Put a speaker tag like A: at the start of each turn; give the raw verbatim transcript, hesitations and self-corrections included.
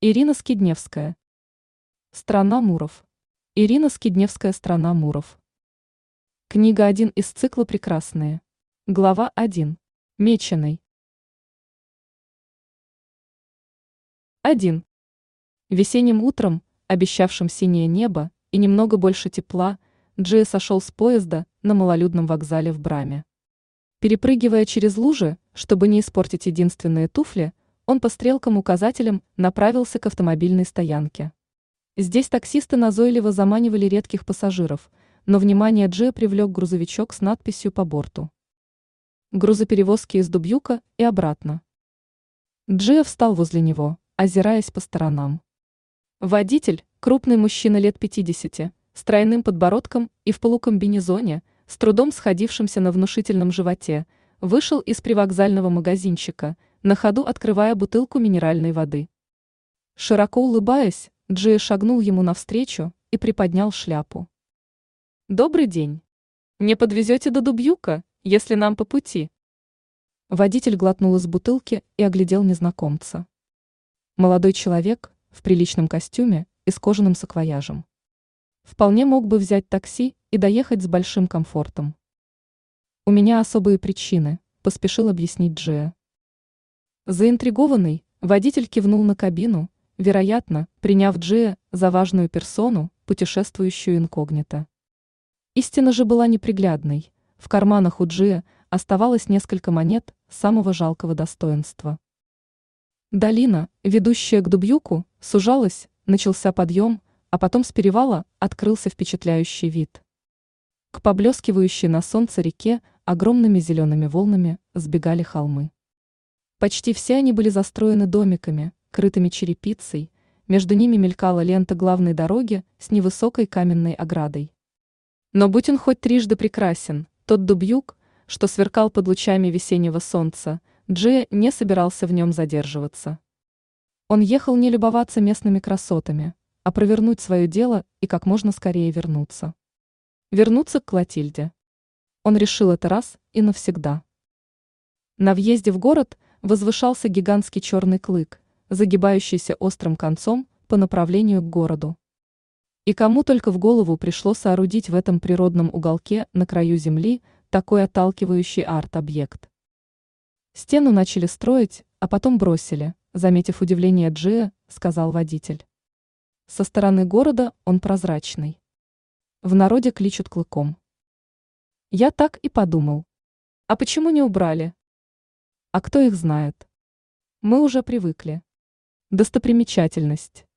A: Ирина Скидневская. Страна Муров. Ирина Скидневская. Страна Муров. Книга один из цикла «Прекрасные». Глава один. Меченый. один. Весенним утром, обещавшим синее небо и немного больше тепла, Джия сошел с поезда на малолюдном вокзале в Браме. Перепрыгивая через лужи, чтобы не испортить единственные туфли, он по стрелкам-указателям направился к автомобильной стоянке. Здесь таксисты назойливо заманивали редких пассажиров, но внимание Джия привлек грузовичок с надписью по борту: грузоперевозки из Дубьюка и обратно. Джия встал возле него, озираясь по сторонам. Водитель, крупный мужчина лет пятидесяти, с тройным подбородком и в полукомбинезоне, с трудом сходившимся на внушительном животе, вышел из привокзального магазинчика, на ходу открывая бутылку минеральной воды. Широко улыбаясь, Джия шагнул ему навстречу и приподнял шляпу. «Добрый день. Не подвезете до Дубьюка, если нам по пути?» Водитель глотнул из бутылки и оглядел незнакомца. Молодой человек в приличном костюме и с кожаным саквояжем. Вполне мог бы взять такси и доехать с большим комфортом. «У меня особые причины», – поспешил объяснить Джия. Заинтригованный, водитель кивнул на кабину, вероятно, приняв Джия за важную персону, путешествующую инкогнито. Истина же была неприглядной. В карманах у Джия оставалось несколько монет самого жалкого достоинства. Долина, ведущая к Дубьюку, сужалась, начался подъем, а потом с перевала открылся впечатляющий вид. К поблескивающей на солнце реке огромными зелеными волнами сбегали холмы. Почти все они были застроены домиками, крытыми черепицей, между ними мелькала лента главной дороги с невысокой каменной оградой. Но будь он хоть трижды прекрасен, тот Дубьюк, что сверкал под лучами весеннего солнца, Джия не собирался в нем задерживаться. Он ехал не любоваться местными красотами, а провернуть свое дело и как можно скорее вернуться. Вернуться к Клотильде. Он решил это раз и навсегда. На въезде в город возвышался гигантский черный клык, загибающийся острым концом по направлению к городу. И кому только в голову пришло соорудить в этом природном уголке на краю земли такой отталкивающий арт-объект. Стену начали строить, а потом бросили, заметив удивление Джия, сказал водитель. Со стороны города он прозрачный. В народе кличут клыком. Я так и подумал. А почему не убрали? А кто их знает? Мы уже привыкли. Достопримечательность.